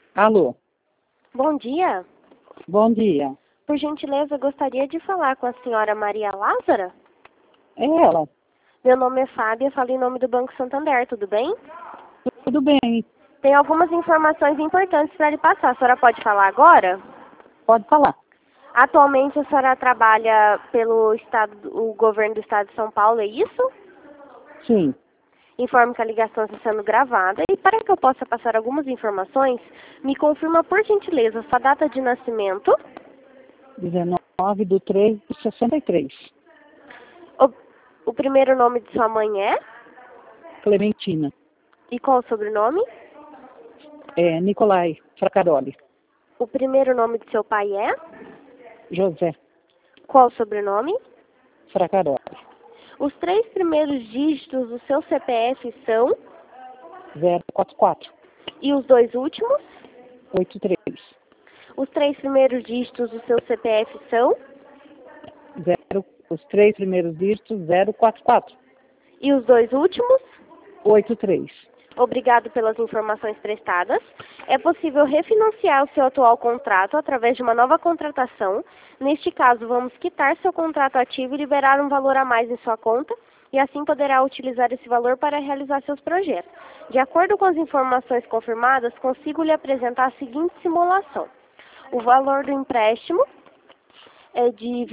Alô, Bom dia. bom dia. Por gentileza, gostaria de falar com a senhora Maria Lázara? É ela. Meu nome é Fábia, falo em nome do Banco Santander, tudo bem? Tudo bem? Tem algumas informações importantes para lhe passar. A senhora pode falar agora? Pode falar. Atualmente a senhora trabalha pelo o governo do estado de São Paulo, é isso? Sim. Informo que a ligação está sendo gravada. E para que eu possa passar algumas informações, me confirma por gentileza sua data de nascimento, 19/3/63. o primeiro nome de sua mãe é Clementina. e qual o sobrenome? Nicolai Fracaroli. O primeiro nome de seu pai é? José Qual o sobrenome? Fracaroli. Os 3 primeiros dígitos do seu CPF são? 044 E os 2 últimos? 83. Os 3 primeiros dígitos do seu CPF são? Os 3 primeiros dígitos, 044 E os 2 últimos? 83. Obrigado pelas informações prestadas. É possível refinanciar o seu atual contrato através de uma nova contratação. Neste caso, vamos quitar seu contrato ativo e liberar um valor a mais em sua conta, e assim poderá utilizar esse valor para realizar seus projetos. De acordo com as informações confirmadas, consigo lhe apresentar a seguinte simulação. O valor do empréstimo é de R$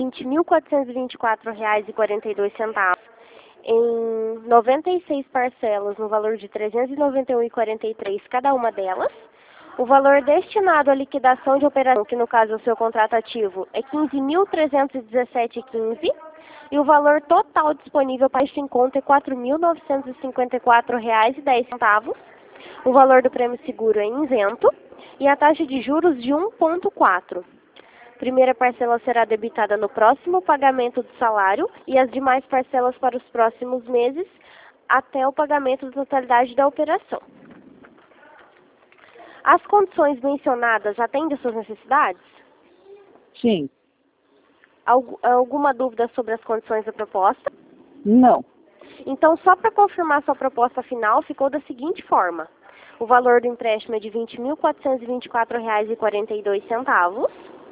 20.424,42 em 96 parcelas no valor de R$ 391,43 cada uma delas. O valor destinado à liquidação de operação, que no caso é o seu contrato ativo, é R$ 15.317,15 e o valor total disponível para este em conta é R$ 4.954,10. O valor do prêmio seguro é isento e a taxa de juros de 1,4. Primeira parcela será debitada no próximo pagamento do salário e as demais parcelas para os próximos meses até o pagamento da totalidade da operação. As condições mencionadas atendem às suas necessidades? Sim. Alguma dúvida sobre as condições da proposta? Não. Então, só para confirmar sua proposta final, ficou da seguinte forma. O valor do empréstimo é de R$ 20.424,42.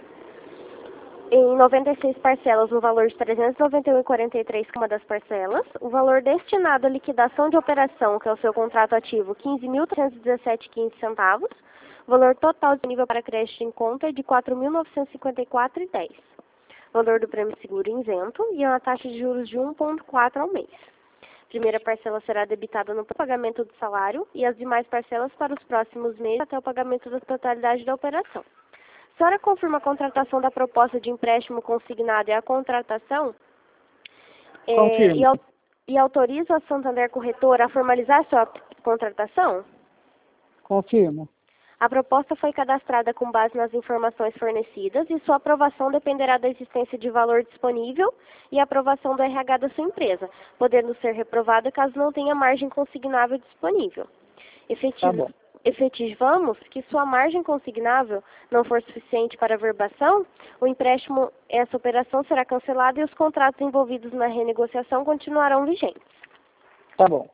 Em 96 parcelas, no valor de R$ 391,43 uma das parcelas. O valor destinado à liquidação de operação, que é o seu contrato ativo, R$ 15.317,15. O valor total disponível para crédito em conta é de R$ 4.954,10. O valor do prêmio seguro isento e uma taxa de juros de 1,4 ao mês. Primeira parcela será debitada no pagamento do salário e as demais parcelas para os próximos meses até o pagamento da totalidade da operação. A senhora confirma a contratação da proposta de empréstimo consignado e a contratação? Confirmo. E autoriza a Santander Corretora a formalizar sua contratação? Confirmo. A proposta foi cadastrada com base nas informações fornecidas e sua aprovação dependerá da existência de valor disponível e aprovação do RH da sua empresa, podendo ser reprovada caso não tenha margem consignável disponível. Tá bom. Efetivamos que sua margem consignável não for suficiente para a verbação, o empréstimo, essa operação será cancelada e os contratos envolvidos na renegociação continuarão vigentes. Tá bom.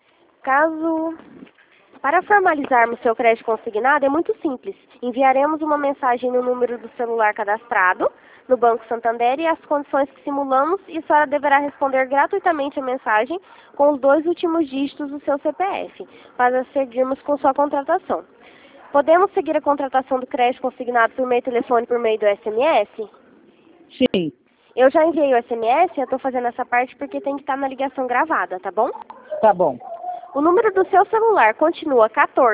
Para formalizarmos seu crédito consignado é muito simples. Enviaremos uma mensagem no número do celular cadastrado no Banco Santander e as condições que simulamos, e a senhora deverá responder gratuitamente a mensagem com os 2 últimos dígitos do seu CPF, para seguirmos com sua contratação. Podemos seguir a contratação do crédito consignado por meio telefone por meio do SMS? Sim. Eu já enviei o SMS, eu estou fazendo essa parte porque tem que estar na ligação gravada, tá bom? Tá bom. O número do seu celular continua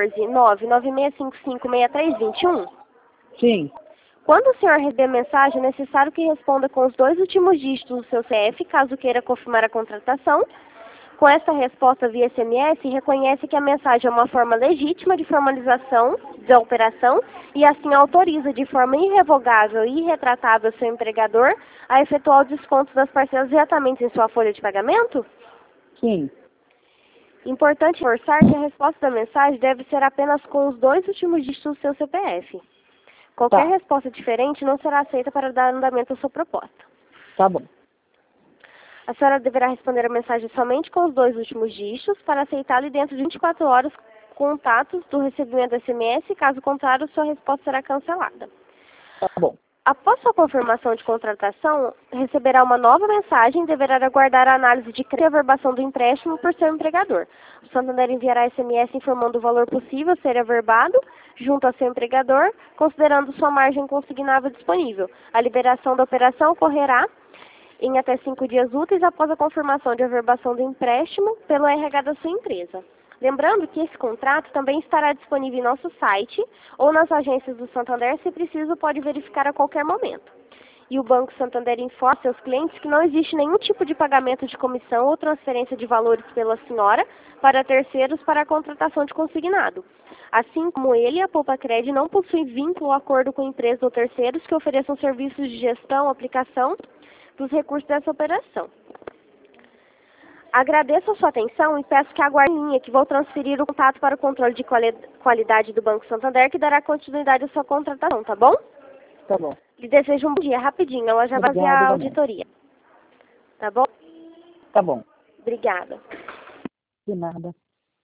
14 996556321? Sim. Quando o senhor receber a mensagem, é necessário que responda com os 2 últimos dígitos do seu CF, caso queira confirmar a contratação. Com essa resposta via SMS, reconhece que a mensagem é uma forma legítima de formalização da operação e assim autoriza de forma irrevogável e irretratável seu empregador a efetuar o desconto das parcelas diretamente em sua folha de pagamento? Sim. Importante reforçar que a resposta da mensagem deve ser apenas com os 2 últimos dígitos do seu CPF. Qualquer resposta diferente não será aceita para dar andamento à sua proposta. Tá bom. A A senhora deverá responder a mensagem somente com os 2 últimos dígitos. Para aceitá-lo, e dentro de 24 horas contatos do recebimento do SMS, caso contrário, sua resposta será cancelada. Tá bom. Após sua confirmação de contratação, receberá uma nova mensagem e deverá aguardar a análise de crédito e averbação do empréstimo por seu empregador. O Santander enviará SMS informando o valor possível a ser averbado junto ao seu empregador, considerando sua margem consignável disponível. A liberação da operação ocorrerá em até 5 dias úteis após a confirmação de averbação do empréstimo pelo RH da sua empresa. Lembrando que esse contrato também estará disponível em nosso site ou nas agências do Santander, se preciso, pode verificar a qualquer momento. E o Banco Santander informa seus clientes que não existe nenhum tipo de pagamento de comissão ou transferência de valores pela senhora para terceiros para a contratação de consignado. Assim como ele, a Poupa-Cred não possui vínculo ou acordo com empresas ou terceiros que ofereçam serviços de gestão ou aplicação dos recursos dessa operação. Agradeço a sua atenção e peço que aguarde em linha, que vou transferir o contato para o controle de qualidade do Banco Santander, que dará continuidade à sua contratação, tá bom? Tá bom. Lhe desejo um bom dia, rapidinho, ela já vai ver Obrigada, a igualmente. auditoria. Tá bom? Tá bom. Obrigada. De nada.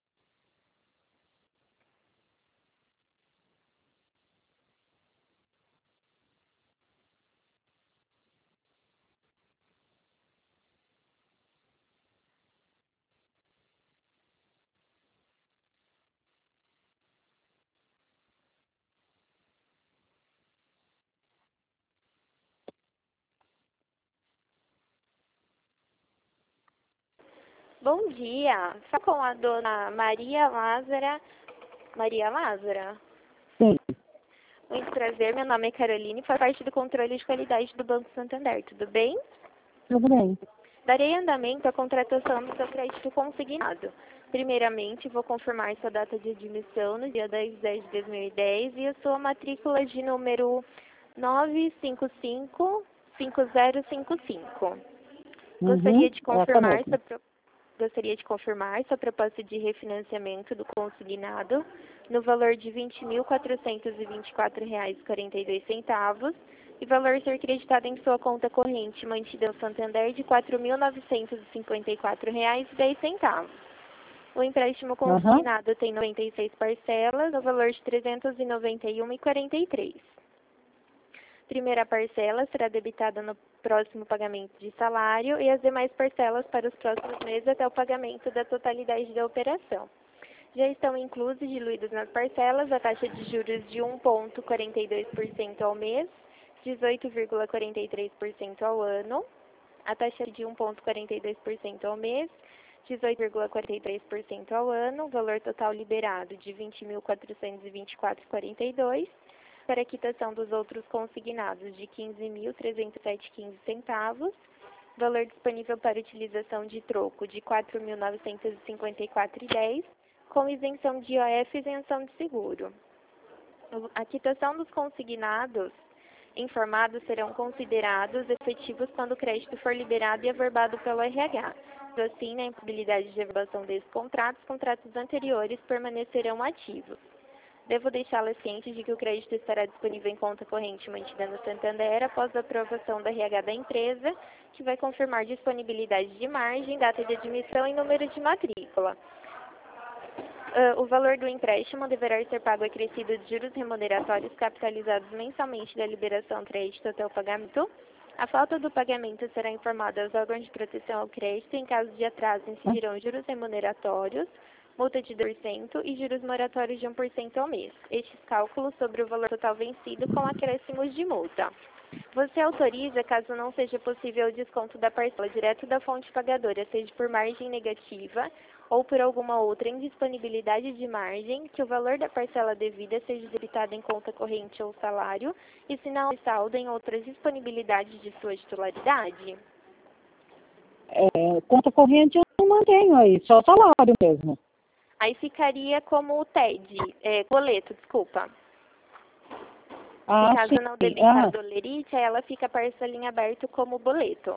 Bom dia. Fala com a dona Maria Lázara. Maria Lázara? Sim. Muito prazer, meu nome é Caroline, faço parte do controle de qualidade do Banco Santander, tudo bem? Tudo bem. Darei andamento à contratação do seu crédito consignado. Primeiramente, vou confirmar sua data de admissão no dia 10/10/2010 e a sua matrícula de número 9555055. Gostaria de confirmar sua proposta de refinanciamento do consignado no valor de R$ 20.424,42 e valor a ser creditado em sua conta corrente mantida no Santander de R$ 4.954,10. O empréstimo consignado tem 96 parcelas, no valor de R$ 391,43. Primeira parcela será debitada no próximo pagamento de salário e as demais parcelas para os próximos meses até o pagamento da totalidade da operação. Já estão inclusos e diluídos nas parcelas a taxa de juros de 1,42% ao mês, 18,43% ao ano, a taxa de 1,42% ao mês, 18,43% ao ano, valor total liberado de R$ 20.424,42, para a quitação dos outros consignados de R$ 15.307,15, valor disponível para utilização de troco de R$ 4.954,10, com isenção de IOF e isenção de seguro. A quitação dos consignados informados serão considerados efetivos quando o crédito for liberado e averbado pelo RH. Assim, na impossibilidade de averbação desses contratos, os contratos anteriores permanecerão ativos. Devo deixá-la ciente de que o crédito estará disponível em conta corrente mantida no Santander após a aprovação da RH da empresa, que vai confirmar disponibilidade de margem, data de admissão e número de matrícula. O valor do empréstimo deverá ser pago acrescido de juros remuneratórios capitalizados mensalmente da liberação do crédito até o pagamento. A falta do pagamento será informada aos órgãos de proteção ao crédito. Em caso de atraso, incidirão juros remuneratórios, multa de 2% e juros moratórios de 1% ao mês. Estes cálculos sobre o valor total vencido com acréscimos de multa. Você autoriza, caso não seja possível o desconto da parcela direto da fonte pagadora, seja por margem negativa ou por alguma outra indisponibilidade de margem, que o valor da parcela devida seja debitado em conta corrente ou salário, e se não saldo em outras disponibilidades de sua titularidade? Conta corrente eu não mantenho aí, só salário mesmo. Aí ficaria como o TED, boleto, desculpa. Ah, Se caso sim. não debitar a dolerite, aí ela fica parcelinha aberto como boleto.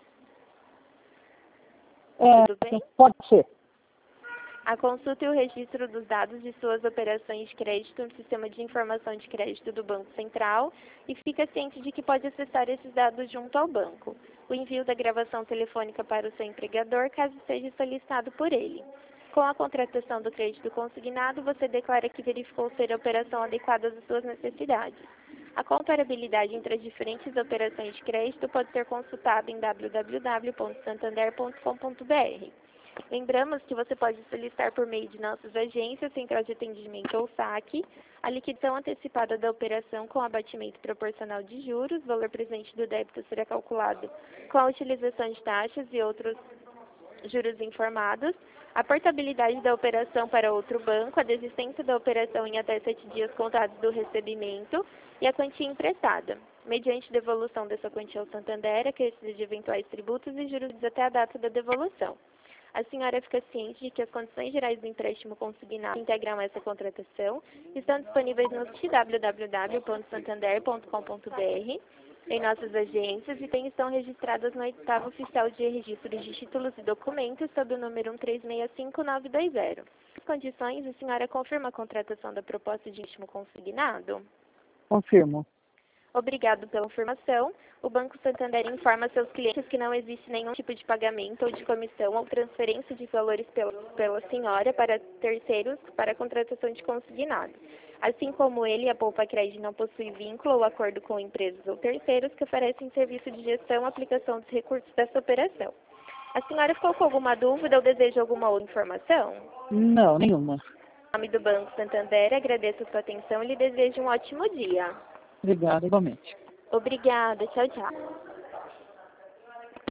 Tudo bem? Pode ser. A consulta e o registro dos dados de suas operações de crédito no Sistema de Informação de Crédito do Banco Central e fica ciente de que pode acessar esses dados junto ao banco. O envio da gravação telefônica para o seu empregador, caso seja solicitado por ele. Com a contratação do crédito consignado, você declara que verificou ser a operação adequada às suas necessidades. A comparabilidade entre as diferentes operações de crédito pode ser consultada em www.santander.com.br. Lembramos que você pode solicitar por meio de nossas agências, central de atendimento ou saque, a liquidação antecipada da operação com abatimento proporcional de juros. O valor presente do débito será calculado com a utilização de taxas e outros juros informados, a portabilidade da operação para outro banco, a desistência da operação em até 7 dias contados do recebimento e a quantia emprestada, mediante devolução dessa quantia ao Santander, acrescido de eventuais tributos e juros até a data da devolução. A senhora fica ciente de que as condições gerais do empréstimo consignado que integram essa contratação estão disponíveis no site www.santander.com.br, em nossas agências e estão registradas no 8º Oficial de Registro de Títulos e Documentos sob o número 1365920. Condições, a senhora confirma a contratação da proposta de empréstimo consignado? Confirmo. Obrigado pela informação. O Banco Santander informa seus clientes que não existe nenhum tipo de pagamento ou de comissão ou transferência de valores pela senhora para terceiros para a contratação de consignado. Assim como ele, a Poupa Crédito não possui vínculo ou acordo com empresas ou terceiros que oferecem serviço de gestão e aplicação dos recursos dessa operação. A senhora ficou com alguma dúvida ou deseja alguma outra informação? Não, nenhuma. Em nome do Banco Santander, agradeço a sua atenção e lhe desejo um ótimo dia. Obrigado, igualmente. Obrigada. Tchau, tchau.